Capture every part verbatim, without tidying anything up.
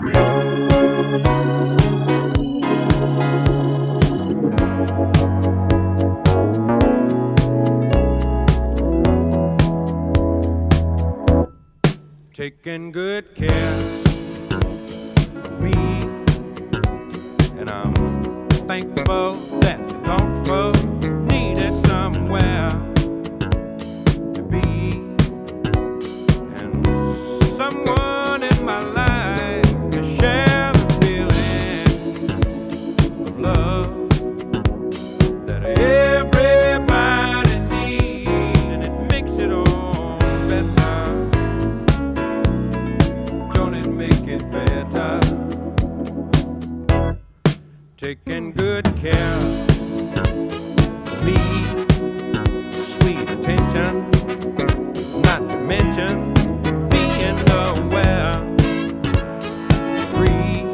Taking good care of me, and I'm thankful that the thoughtful needed somewhere to be, and someone in my life to share the feeling of love that everybody needs, and it makes it all better. Don't it make it better? Taking good care of me, sweet attention, not to mention being aware, free.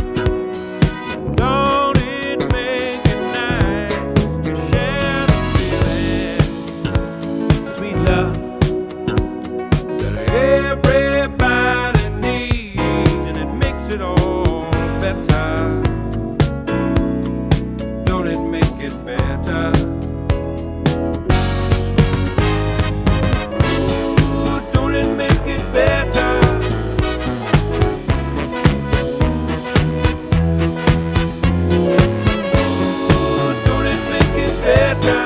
Don't it make it nice to share the feeling, sweet love that everybody needs, and it makes it all better. Don't it make it better? Ooh, don't it make it better? Ooh, don't it make it better?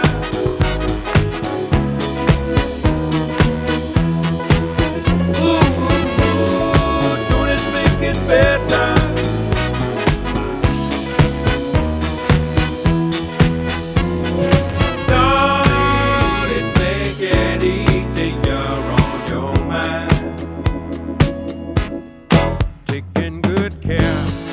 Ooh, don't it make it better? Don't it make it easier on your mind? Taking good care